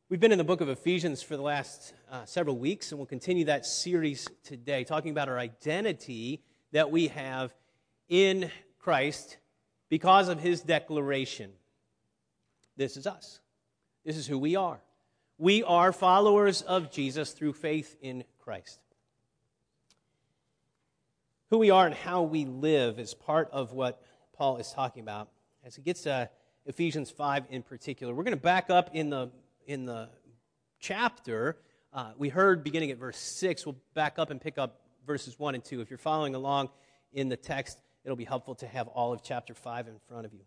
We've been in the book of Ephesians for the last several weeks, and we'll continue that series today, talking about our identity that we have in Christ because of His declaration. This is us. This is who we are. We are followers of Jesus through faith in Christ. Who we are and how we live is part of what Paul is talking about as he gets to Ephesians 5 in particular. We're going to back up in the chapter. We heard beginning at verse 6. We'll back up and pick up verses 1 and 2. If you're following along in the text, it'll be helpful to have all of chapter 5 in front of you.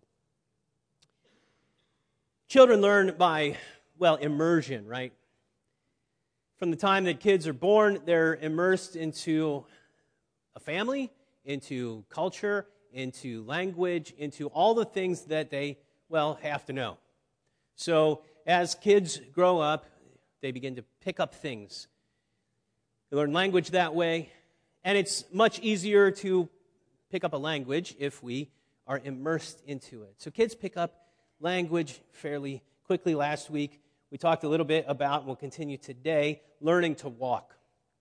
Children learn by, immersion, right? From the time that kids are born, they're immersed into a family, into culture, into language, into all the things that they, have to know. So as kids grow up, they begin to pick up things. They learn language that way, and it's much easier to pick up a language if we are immersed into it. So kids pick up language fairly quickly. Last week, we talked a little bit about, and we'll continue today, learning to walk.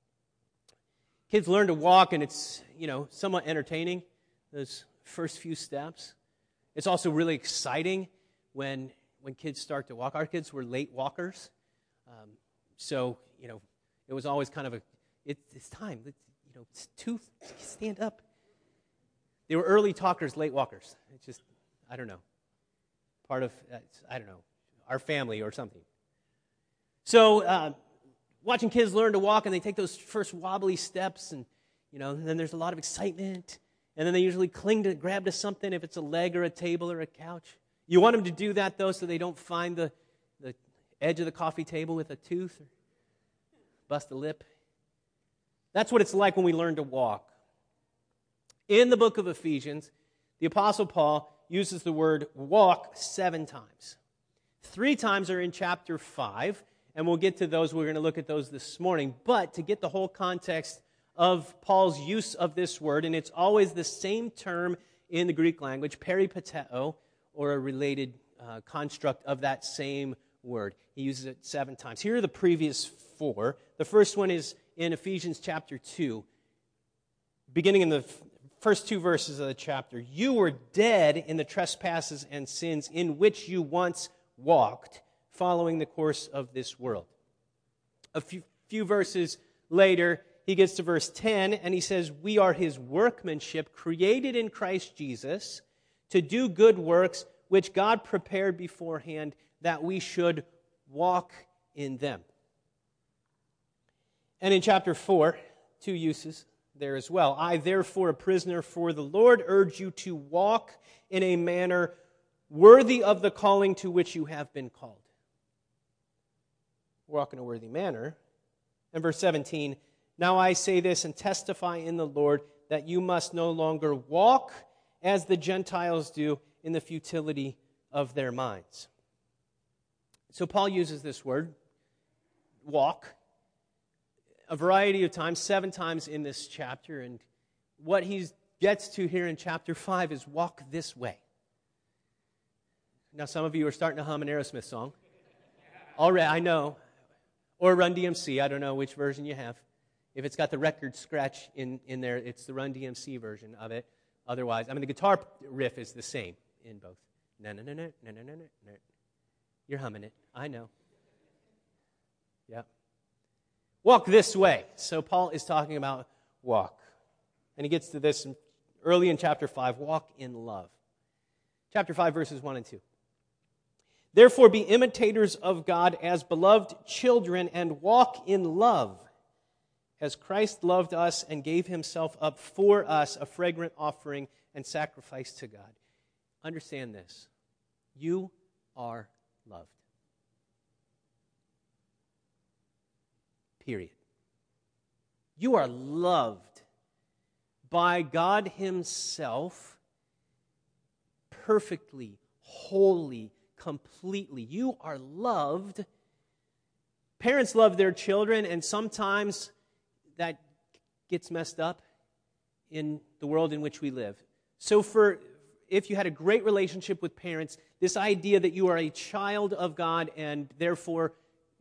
Kids learn to walk, and it's, somewhat entertaining, those first few steps. It's also really exciting when kids start to walk. Our kids were late walkers, so it was always kind of it's time. It's stand up. They were early talkers, late walkers. It's just, I don't know, part of, our family or something. So watching kids learn to walk, and they take those first wobbly steps, and then there's a lot of excitement, and then they usually grab to something, if it's a leg or a table or a couch. You want them to do that, though, so they don't find the edge of the coffee table with a tooth or bust a lip. That's what it's like when we learn to walk. In the book of Ephesians, the Apostle Paul uses the word walk 7 times. 3 times are in chapter 5, and we'll get to those. We're going to look at those this morning. But to get the whole context of Paul's use of this word, and it's always the same term in the Greek language, peripateo, or a related construct of that same word. He uses it 7 times. Here are the previous 4. The first one is in Ephesians chapter 2, beginning in the first 2 verses of the chapter. You were dead in the trespasses and sins in which you once walked, following the course of this world. A few verses later, he gets to verse 10, and he says, we are His workmanship, created in Christ Jesus, to do good works, which God prepared beforehand that we should walk in them. And in chapter 4, 2 uses there as well. I, therefore, a prisoner for the Lord, urge you to walk in a manner worthy of the calling to which you have been called. Walk in a worthy manner. And verse 17, now I say this and testify in the Lord that you must no longer walk as the Gentiles do in the futility of their minds. So Paul uses this word, walk, a variety of times, 7 times in this chapter, and what he gets to here in chapter 5 is walk this way. Now some of you are starting to hum an Aerosmith song. Already, I know. Or Run DMC, I don't know which version you have. If it's got the record scratch in there, it's the Run DMC version of it. Otherwise, the guitar riff is the same in both. No. You're humming it. I know. Yeah. Walk this way. So Paul is talking about walk. And he gets to this early in chapter 5, walk in love. Chapter 5, verses 1 and 2. Therefore be imitators of God as beloved children and walk in love, as Christ loved us and gave Himself up for us, a fragrant offering and sacrifice to God. Understand this. You are loved. Period. You are loved by God Himself perfectly, wholly, completely. You are loved. Parents love their children, and sometimes that gets messed up in the world in which we live. So if you had a great relationship with parents, this idea that you are a child of God and therefore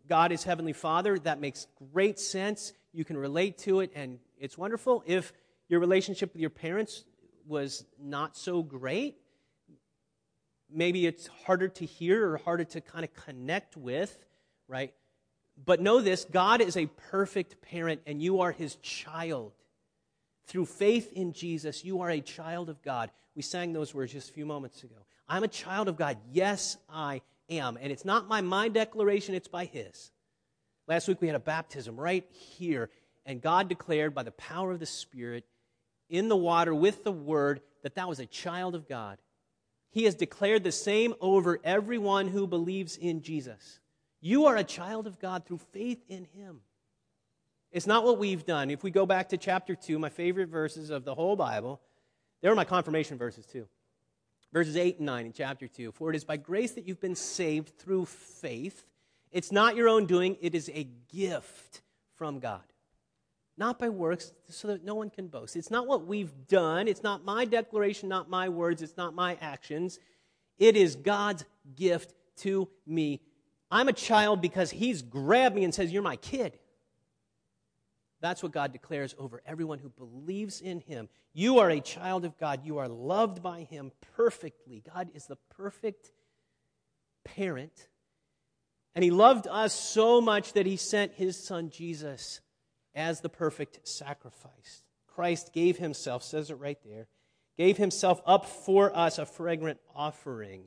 God is Heavenly Father, that makes great sense. You can relate to it, and it's wonderful. If your relationship with your parents was not so great, maybe it's harder to hear or harder to kind of connect with, right? But know this, God is a perfect parent, and you are His child. Through faith in Jesus, you are a child of God. We sang those words just a few moments ago. I'm a child of God. Yes, I am. And it's not by my declaration, it's by His. Last week we had a baptism right here, and God declared by the power of the Spirit in the water with the Word that was a child of God. He has declared the same over everyone who believes in Jesus. You are a child of God through faith in Him. It's not what we've done. If we go back to chapter 2, my favorite verses of the whole Bible, they were my confirmation verses too. Verses 8 and 9 in chapter 2. For it is by grace that you've been saved through faith. It's not your own doing. It is a gift from God. Not by works, so that no one can boast. It's not what we've done. It's not my declaration, not my words. It's not my actions. It is God's gift to me. I'm a child because He's grabbed me and says, you're my kid. That's what God declares over everyone who believes in Him. You are a child of God. You are loved by Him perfectly. God is the perfect parent. And He loved us so much that He sent His Son Jesus as the perfect sacrifice. Christ gave Himself, says it right there, gave Himself up for us, a fragrant offering.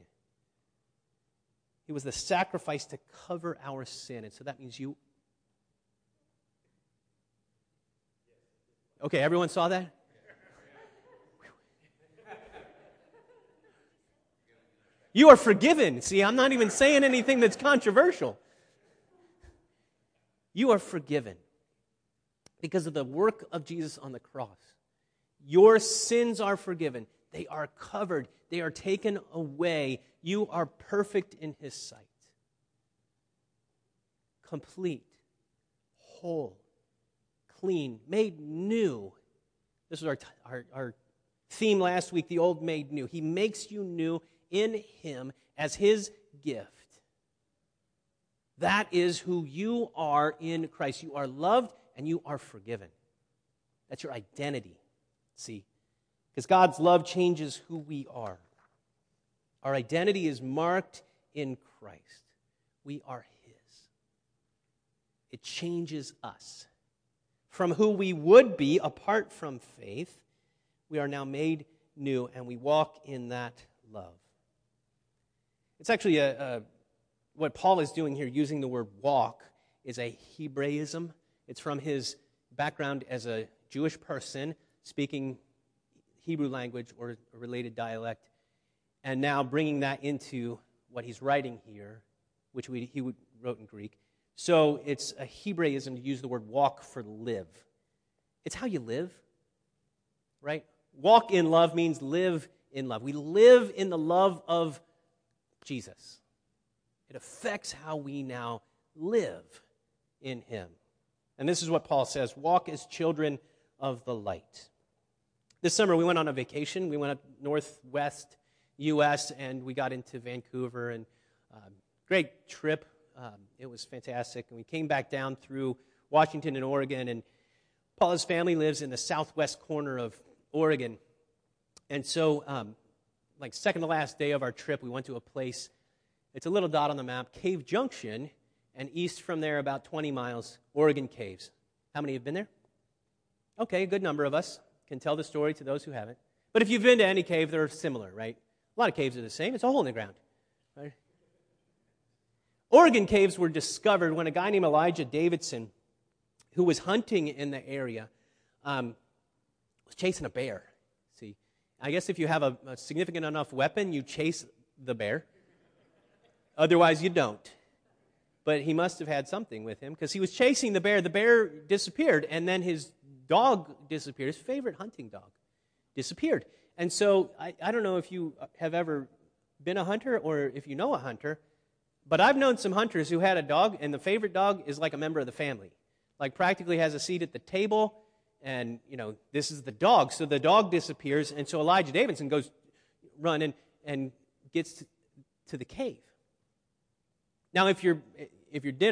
He was the sacrifice to cover our sin. And so that means you... Okay, everyone saw that? You are forgiven. See, I'm not even saying anything that's controversial. You are forgiven because of the work of Jesus on the cross. Your sins are forgiven. They are covered. They are taken away. You are perfect in His sight. Complete, whole, clean, made new. This was our theme last week, the old made new. He makes you new in Him as His gift. That is who you are in Christ. You are loved and you are forgiven. That's your identity. See? Because God's love changes who we are. Our identity is marked in Christ. We are His. It changes us. From who we would be apart from faith, we are now made new, and we walk in that love. It's actually what Paul is doing here, using the word walk, is a Hebraism. It's from his background as a Jewish person speaking Hebrew language or a related dialect, and now bringing that into what he's writing here, which he wrote in Greek. So it's a Hebraism to use the word walk for live. It's how you live, right? Walk in love means live in love. We live in the love of Jesus. It affects how we now live in Him. And this is what Paul says, walk as children of the light. This summer we went on a vacation. We went up northwest U.S. and we got into Vancouver, and great trip. It was fantastic. And we came back down through Washington and Oregon, and Paula's family lives in the southwest corner of Oregon. And so, second to last day of our trip, we went to a place, it's a little dot on the map, Cave Junction, and east from there about 20 miles, Oregon Caves. How many have been there? Okay, a good number of us can tell the story to those who haven't. But if you've been to any cave, they're similar, right? A lot of caves are the same. It's a hole in the ground, right? Oregon caves were discovered when a guy named Elijah Davidson, who was hunting in the area, was chasing a bear. See, I guess if you have a significant enough weapon, you chase the bear. Otherwise, you don't. But he must have had something with him because he was chasing the bear. The bear disappeared, and then his dog disappeared. His favorite hunting dog disappeared. And so I don't know if you have ever been a hunter or if you know a hunter, but I've known some hunters who had a dog, and the favorite dog is like a member of the family. Like practically has a seat at the table, and, this is the dog. So the dog disappears, and so Elijah Davidson goes run and gets to the cave. Now, if your dinner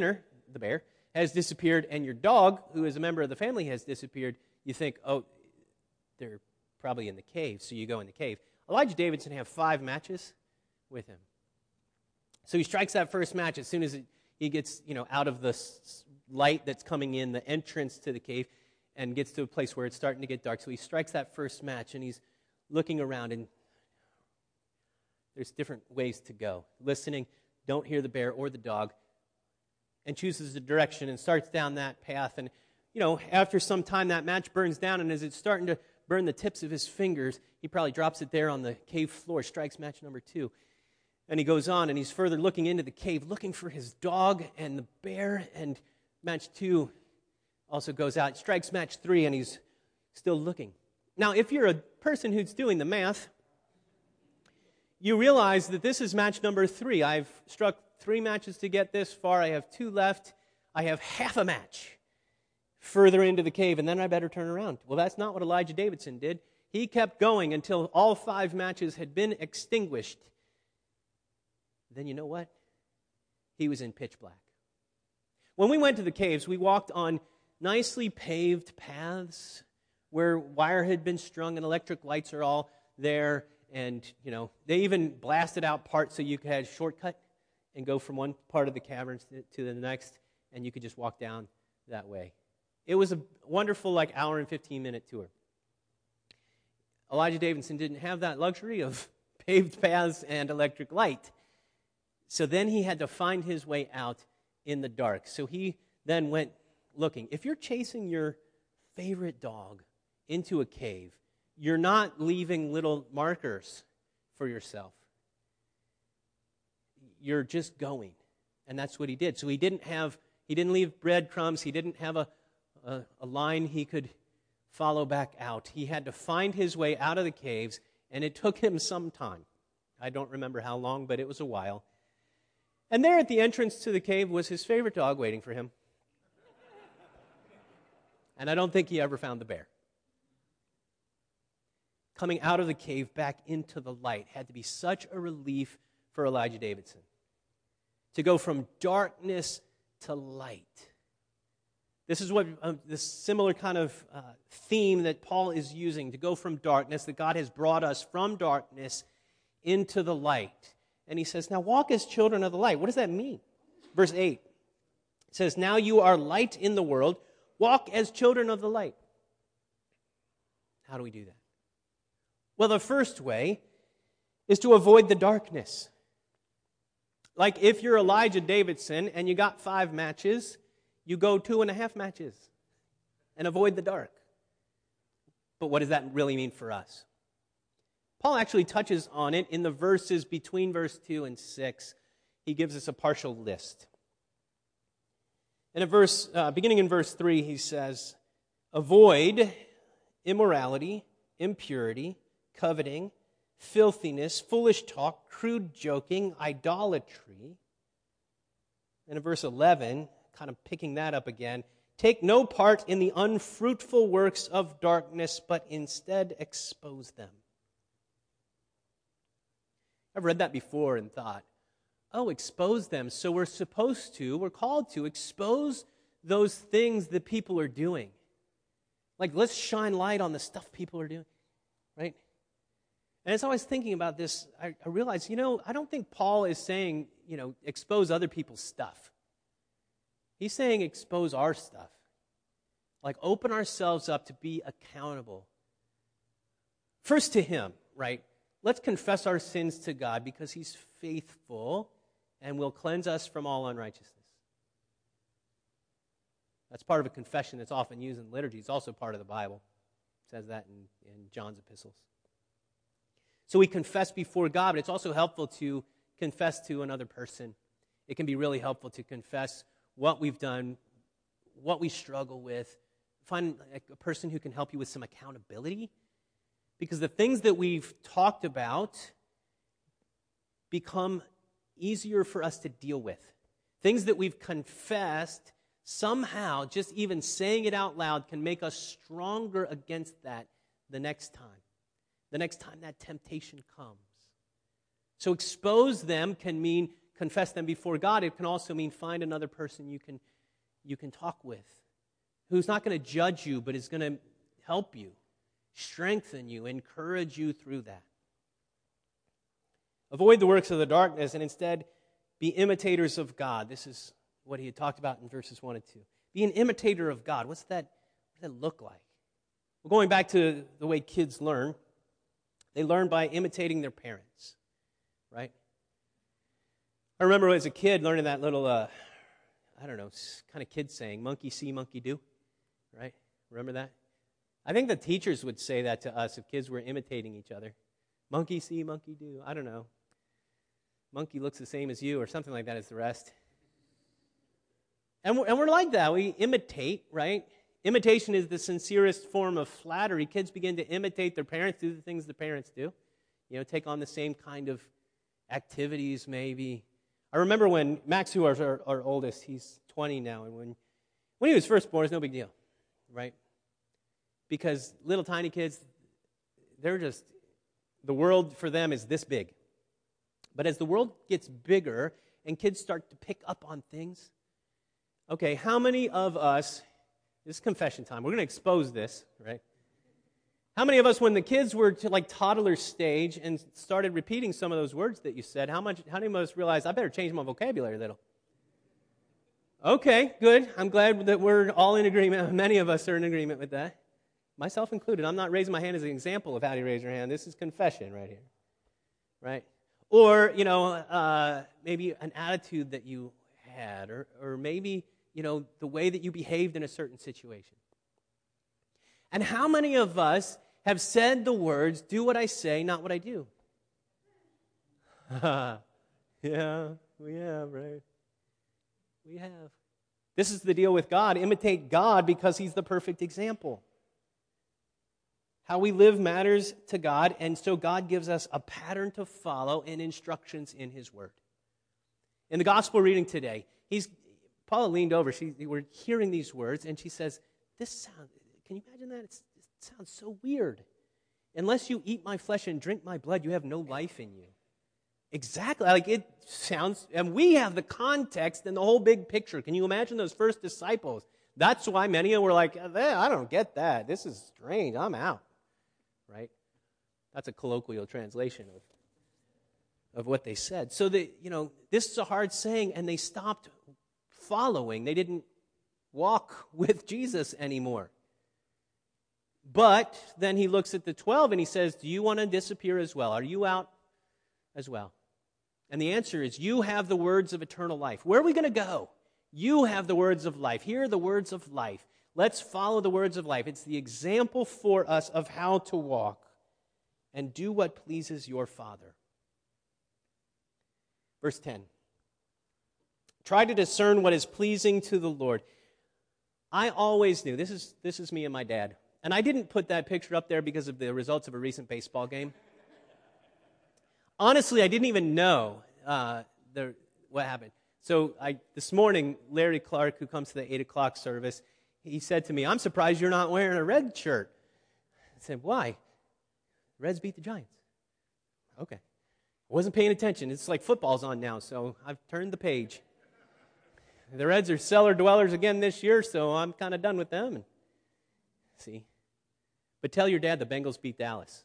the bear, has disappeared, and your dog, who is a member of the family, has disappeared, you think, oh, they're probably in the cave, so you go in the cave. Elijah Davidson had 5 matches with him. So he strikes that first match as soon as he gets, out of the light that's coming in, the entrance to the cave, and gets to a place where it's starting to get dark. So he strikes that first match, and he's looking around, and there's different ways to go. Listening, don't hear the bear or the dog, and chooses a direction and starts down that path. And, after some time, that match burns down, and as it's starting to burn the tips of his fingers, he probably drops it there on the cave floor, strikes match number 2. And he goes on, and he's further looking into the cave, looking for his dog and the bear, and match 2 also goes out, strikes match 3, and he's still looking. Now, if you're a person who's doing the math, you realize that this is match number 3. I've struck 3 matches to get this far. I have 2 left. I have half a match further into the cave, and then I better turn around. Well, that's not what Elijah Davidson did. He kept going until all 5 matches had been extinguished. Then you know what? He was in pitch black. When we went to the caves, we walked on nicely paved paths where wire had been strung and electric lights are all there. And, they even blasted out parts so you could have a shortcut and go from one part of the caverns to the next, and you could just walk down that way. It was a wonderful, hour and 15-minute tour. Elijah Davidson didn't have that luxury of paved paths and electric light. So then he had to find his way out in the dark. So he then went looking. If you're chasing your favorite dog into a cave, you're not leaving little markers for yourself. You're just going. And that's what he did. So he didn't leave breadcrumbs. He didn't have a line he could follow back out. He had to find his way out of the caves, and it took him some time. I don't remember how long, but it was a while. And there at the entrance to the cave was his favorite dog waiting for him. And I don't think he ever found the bear. Coming out of the cave back into the light had to be such a relief for Elijah Davidson. To go from darkness to light. This is what this similar kind of theme that Paul is using, to go from darkness, that God has brought us from darkness into the light. And he says, now walk as children of the light. What does that mean? Verse 8 it says, now you are light in the world. Walk as children of the light. How do we do that? Well, the first way is to avoid the darkness. Like if you're Elijah Davidson and you got 5 matches, you go 2.5 matches and avoid the dark. But what does that really mean for us? Paul actually touches on it in the verses between verse 2 and 6. He gives us a partial list. And beginning in verse 3, he says, avoid immorality, impurity, coveting, filthiness, foolish talk, crude joking, idolatry. And in verse 11, kind of picking that up again, take no part in the unfruitful works of darkness, but instead expose them. I've read that before and thought, expose them. So we're called to expose those things that people are doing. Like, let's shine light on the stuff people are doing, right? And as I was thinking about this, I realized, I don't think Paul is saying, expose other people's stuff. He's saying expose our stuff. Like, open ourselves up to be accountable. First to him, right? Let's confess our sins to God because he's faithful and will cleanse us from all unrighteousness. That's part of a confession that's often used in liturgy. It's also part of the Bible. It says that in John's epistles. So we confess before God, but it's also helpful to confess to another person. It can be really helpful to confess what we've done, what we struggle with. Find a person who can help you with some accountability. Because the things that we've talked about become easier for us to deal with. Things that we've confessed, somehow, just even saying it out loud can make us stronger against that the next time. The next time that temptation comes. So expose them can mean confess them before God. It can also mean find another person you can you can talk with, who's not going to judge you, but is going to help you, strengthen you, encourage you through that. Avoid the works of the darkness and instead be imitators of God. This is what he had talked about in verses 1 and 2. Be an imitator of God. What does that look like? Well, going back to the way kids learn, they learn by imitating their parents, right? I remember as a kid learning that little, kind of kid saying, monkey see, monkey do, right? Remember that? I think the teachers would say that to us if kids were imitating each other. Monkey see, monkey do. I don't know. Monkey looks the same as you or something like that as the rest. And we're like that. We imitate, right? Imitation is the sincerest form of flattery. Kids begin to imitate their parents, do the things the parents do. Take on the same kind of activities maybe. I remember when Max, who is our oldest, he's 20 now, and when he was first born, it's no big deal, right? Because little tiny kids, the world for them is this big. But as the world gets bigger and kids start to pick up on things, okay, how many of us, this is confession time, we're going to expose this, right? How many of us, when the kids were to toddler stage and started repeating some of those words that you said, how many of us realized, I better change my vocabulary a little? Okay, good. I'm glad that we're all in agreement. Many of us are in agreement with that. Myself included. I'm not raising my hand as an example of how to raise your hand. This is confession right here, right? Or, maybe an attitude that you had, or maybe, the way that you behaved in a certain situation. And how many of us have said the words, do what I say, not what I do? Yeah, we have, right? We have. This is the deal with God. Imitate God because He's the perfect example. How we live matters to God, and so God gives us a pattern to follow and instructions in His Word. In the gospel reading today, Paula leaned over. We're hearing these words, and she says, can you imagine that? It sounds so weird. Unless you eat my flesh and drink my blood, you have no life in you. Exactly. It sounds, and we have the context and the whole big picture. Can you imagine those first disciples? That's why many of them were like, I don't get that. This is strange. I'm out. Right? That's a colloquial translation of what they said. So this is a hard saying, and they stopped following. They didn't walk with Jesus anymore. But then he looks at the 12 and he says, do you want to disappear as well? Are you out as well? And the answer is, you have the words of eternal life. Where are we going to go? You have the words of life. Here are the words of life. Let's follow the words of life. It's the example for us of how to walk and do what pleases your Father. Verse 10. Try to discern what is pleasing to the Lord. I always knew, this is me and my dad, and I didn't put that picture up there because of the results of a recent baseball game. Honestly, I didn't even know what happened. So this morning, Larry Clark, who comes to the 8 o'clock service, he said to me, I'm surprised you're not wearing a red shirt. I said, why? The Reds beat the Giants. Okay. I wasn't paying attention. It's like football's on now, so I've turned the page. The Reds are cellar dwellers again this year, so I'm kind of done with them. And see? But tell your dad the Bengals beat Dallas.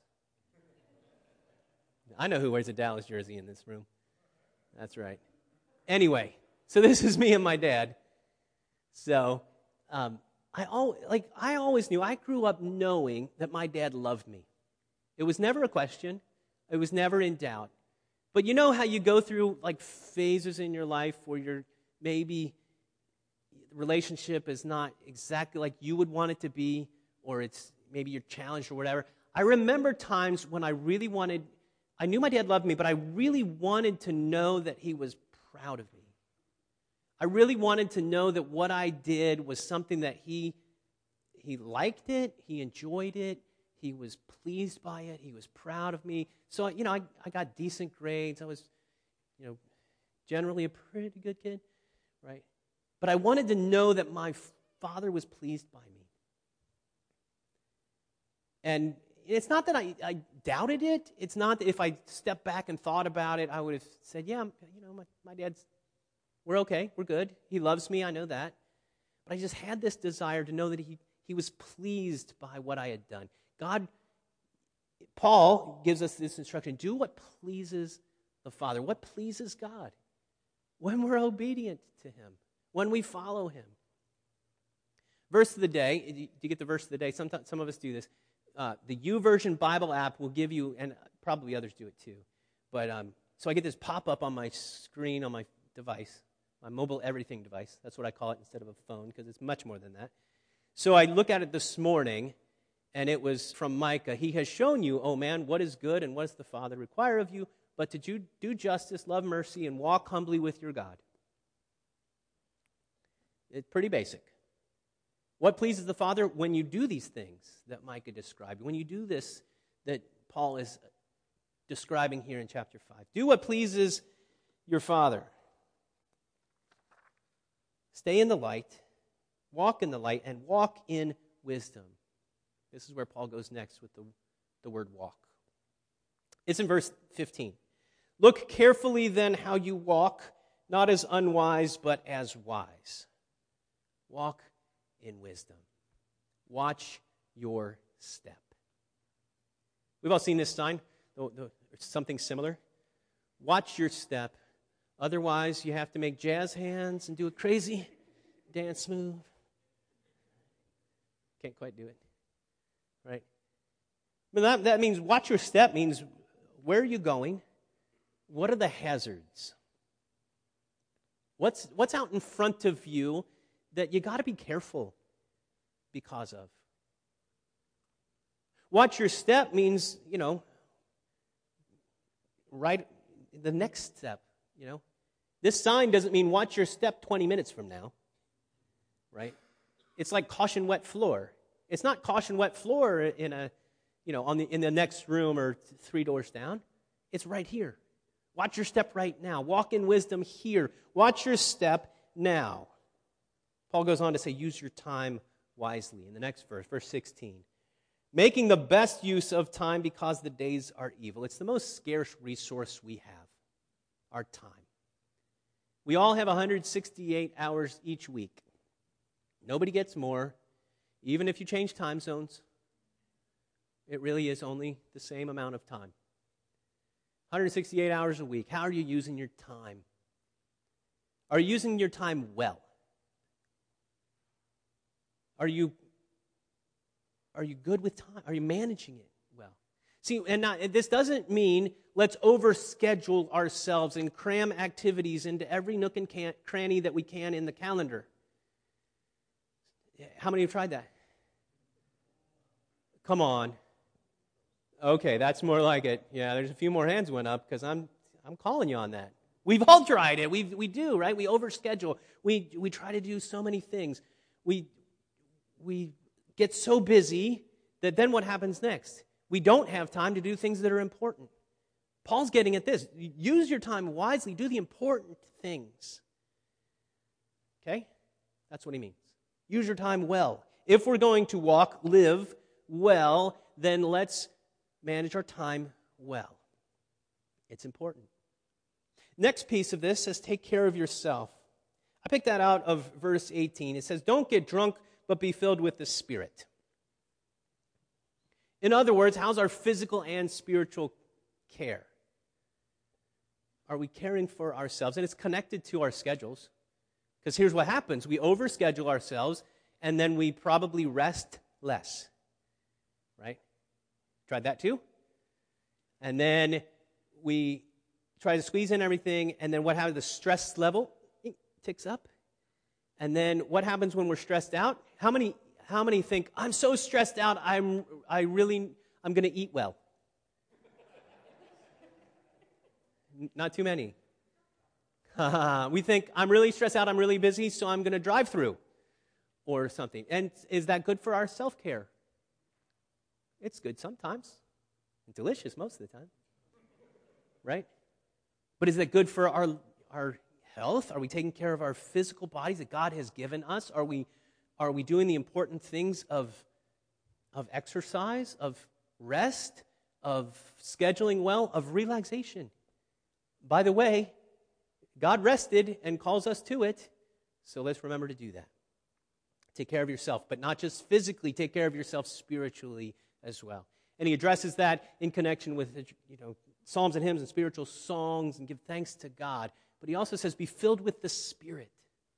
I know who wears a Dallas jersey in this room. That's right. Anyway, so this is me and my dad. So I always knew, I grew up knowing that my dad loved me. It was never a question. It was never in doubt. But you know how you go through phases in your life where you're maybe the relationship is not exactly like you would want it to be, or it's maybe you're challenged or whatever. I remember times when I knew my dad loved me, but I really wanted to know that he was proud of me. I really wanted to know that what I did was something that he liked it, he enjoyed it, he was pleased by it, he was proud of me. So, I got decent grades. I was, generally a pretty good kid, right? But I wanted to know that my father was pleased by me. And it's not that I doubted it. It's not that if I stepped back and thought about it, I would have said, yeah, my dad's, we're okay, we're good. He loves me, I know that. but I just had this desire to know that he was pleased by what I had done. Paul gives us this instruction, do what pleases the Father. What pleases God? When we're obedient to him, when we follow him. Verse of the day, do you get the verse of the day? Some of us do this. The YouVersion Bible app will give you, and probably others do it too, but so I get this pop-up on my screen on my device, my mobile everything device. That's what I call it instead of a phone, because it's much more than that. So I look at it this morning, and it was from Micah. He has shown you, oh man, what is good and what does the Father require of you, but to do justice, love mercy, and walk humbly with your God. It's pretty basic. What pleases the Father? When you do these things that Micah described, when you do this that Paul is describing here in chapter 5. Do what pleases your Father. Stay in the light, walk in the light, and walk in wisdom. This is where Paul goes next with the word walk. It's in verse 15. Look carefully then how you walk, not as unwise, but as wise. Walk in wisdom. Watch your step. We've all seen this sign, something similar. Watch your step. Otherwise, you have to make jazz hands and do a crazy dance move. Can't quite do it, right? But that means watch your step means where are you going? What are the hazards? What's out in front of you that you got to be careful because of? Watch your step means, right, the next step, This sign doesn't mean watch your step 20 minutes from now, right? It's like caution wet floor. It's not caution wet floor in the next room or 3 doors down. It's right here. Watch your step right now. Walk in wisdom here. Watch your step now. Paul goes on to say, use your time wisely. In the next verse, verse 16. Making the best use of time because the days are evil. It's the most scarce resource we have, our time. We all have 168 hours each week. Nobody gets more. Even if you change time zones, it really is only the same amount of time. 168 hours a week. How are you using your time? Are you using your time well? Are you good with time? Are you managing it well? See, and this doesn't mean let's overschedule ourselves and cram activities into every nook and cranny that we can in the calendar. How many have tried that? Come on. Okay, that's more like it. Yeah, there's a few more hands went up because I'm calling you on that. We've all tried it. We do, right? We overschedule. We try to do so many things. We get so busy that then what happens next? We don't have time to do things that are important. Paul's getting at this. Use your time wisely. Do the important things. Okay? That's what he means. Use your time well. If we're going to live well, then let's manage our time well. It's important. Next piece of this says, take care of yourself. I picked that out of verse 18. It says, don't get drunk, but be filled with the Spirit. In other words, how's our physical and spiritual care? Are we caring for ourselves? And it's connected to our schedules. Because here's what happens. We overschedule ourselves, and then we probably rest less. Right? Tried that too? And then we try to squeeze in everything, and then what happens? The stress level ticks up. And then what happens when we're stressed out? How many think, I'm so stressed out, I'm going to eat well? Not too many. We think, I'm really stressed out, I'm really busy, so I'm going to drive through or something. And is that good for our self-care? It's good sometimes. Delicious most of the time. Right? But is that good for our health? Are we taking care of our physical bodies that God has given us? Are we doing the important things of exercise, of rest, of scheduling well, of relaxation? By the way, God rested and calls us to it, so let's remember to do that. Take care of yourself, but not just physically, take care of yourself spiritually as well. And he addresses that in connection with, psalms and hymns and spiritual songs and give thanks to God. But he also says, be filled with the Spirit.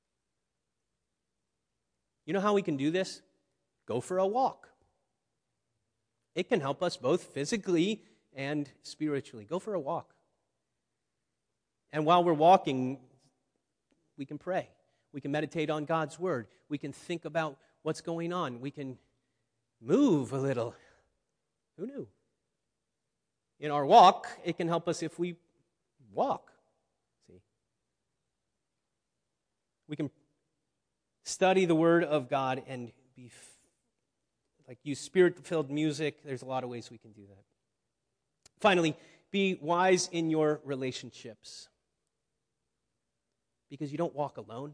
You know how we can do this? Go for a walk. It can help us both physically and spiritually. Go for a walk. And while we're walking, we can pray. We can meditate on God's word. We can think about what's going on. We can move a little. Who knew? In our walk, it can help us if we walk. See? We can study the word of God and use spirit-filled music. There's a lot of ways we can do that. Finally, be wise in your relationships. Because you don't walk alone.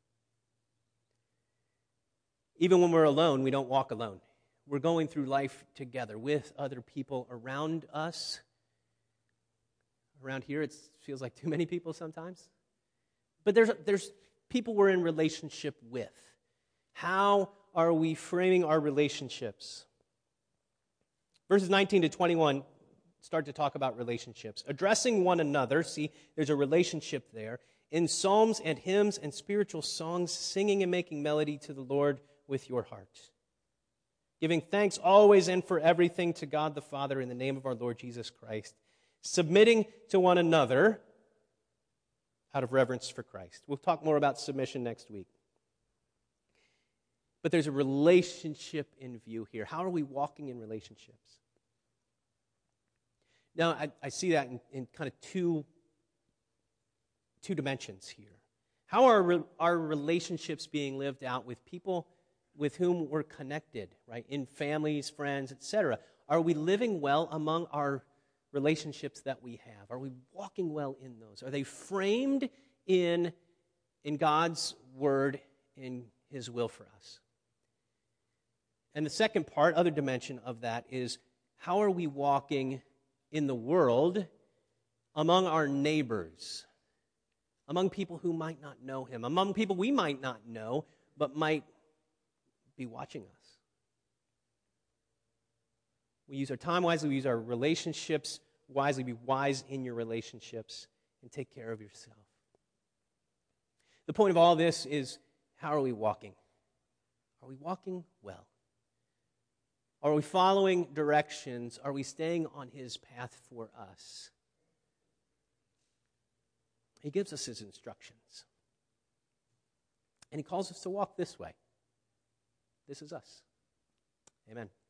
Even when we're alone, we don't walk alone. We're going through life together with other people around us. Around here, it feels like too many people sometimes. But there's people we're in relationship with. How are we framing our relationships? Verses 19 to 21 start to talk about relationships. Addressing one another, see, there's a relationship there. In psalms and hymns and spiritual songs, singing and making melody to the Lord with your heart. Giving thanks always and for everything to God the Father in the name of our Lord Jesus Christ. Submitting to one another out of reverence for Christ. We'll talk more about submission next week. But there's a relationship in view here. How are we walking in relationships? Now, I see that in kind of two dimensions here. How are our relationships being lived out with people with whom we're connected, right? In families, friends, etc. Are we living well among our relationships that we have? Are we walking well in those? Are they framed in God's word, in his will for us? And the second part, other dimension of that is, how are we walking in the world among our neighbors, among people who might not know him, among people we might not know, but might be watching us? We use our time wisely, we use our relationships wisely. Be wise in your relationships and take care of yourself. The point of all this is, how are we walking? Are we walking well? Are we following directions? Are we staying on his path for us? He gives us his instructions. And he calls us to walk this way. This is us. Amen.